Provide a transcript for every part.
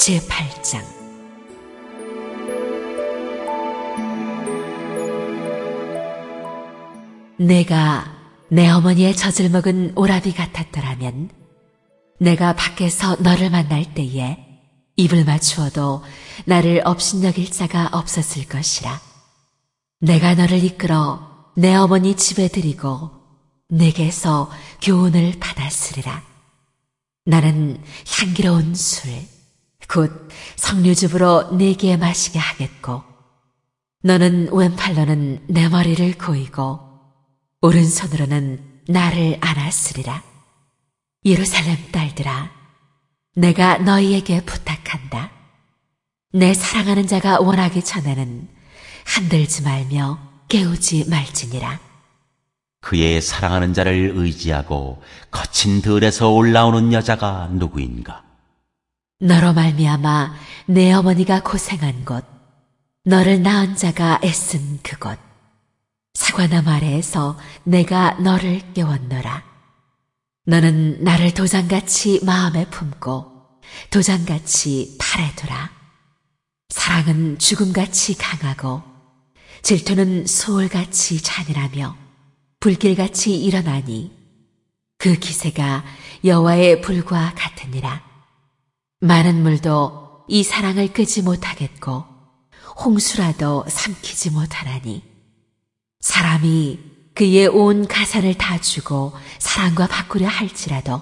제8장. 내가 내 어머니의 젖을 먹은 오라비 같았더라면 내가 밖에서 너를 만날 때에 입을 맞추어도 나를 업신여길 자가 없었을 것이라. 내가 너를 이끌어 내 어머니 집에 들이고 내게서 교훈을 받았으리라. 나는 향기로운 술, 곧 석류즙으로 네게 마시게 하겠고 너는 왼팔로는 내 머리를 고이고 오른손으로는 나를 안았으리라. 예루살렘 딸들아, 내가 너희에게 부탁한다. 내 사랑하는 자가 원하기 전에는 흔들지 말며 깨우지 말지니라. 그의 사랑하는 자를 의지하고 거친 들에서 올라오는 여자가 누구인가? 너로 말미암아 내 어머니가 고생한 곳, 너를 낳은 자가 애쓴 그곳, 사과나무 아래에서 내가 너를 깨웠노라. 너는 나를 도장같이 마음에 품고 도장같이 팔에 두라. 사랑은 죽음같이 강하고 질투는 소울같이 잔인하며 불길같이 일어나니 그 기세가 여호와의 불과 같으니라. 많은 물도 이 사랑을 끄지 못하겠고 홍수라도 삼키지 못하나니 사람이 그의 온 가산을 다 주고 사랑과 바꾸려 할지라도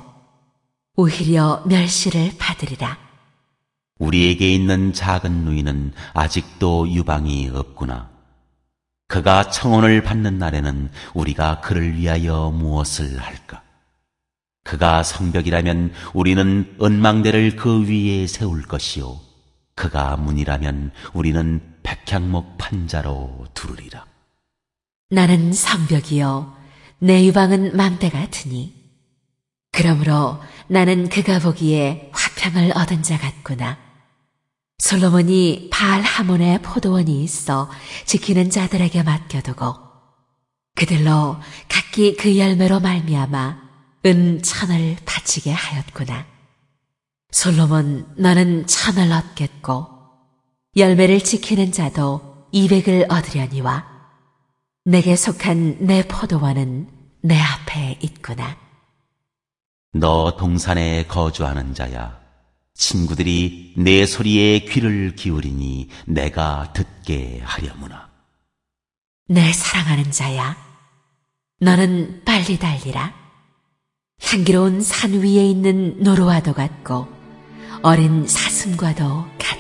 오히려 멸시를 받으리라. 우리에게 있는 작은 누이는 아직도 유방이 없구나. 그가 청혼을 받는 날에는 우리가 그를 위하여 무엇을 할까? 그가 성벽이라면 우리는 언망대를 그 위에 세울 것이요 그가 문이라면 우리는 백향목 판자로 두르리라. 나는 성벽이요 내 유방은 망대 같으니 그러므로 나는 그가 보기에 화평을 얻은 자 같구나. 솔로몬이 바알 하몬에 포도원이 있어 지키는 자들에게 맡겨두고 그들로 각기 그 열매로 말미암아 은 1000을 바치게 하였구나. 솔로몬, 너는 1000을 얻겠고 열매를 지키는 자도 200을 얻으려니와 내게 속한 내 포도원은 내 앞에 있구나. 너 동산에 거주하는 자야, 친구들이 내 소리에 귀를 기울이니 내가 듣게 하려무나. 내 사랑하는 자야, 너는 빨리 달리라. 향기로운 산 위에 있는 노루와도 같고 어린 사슴과도 같으라.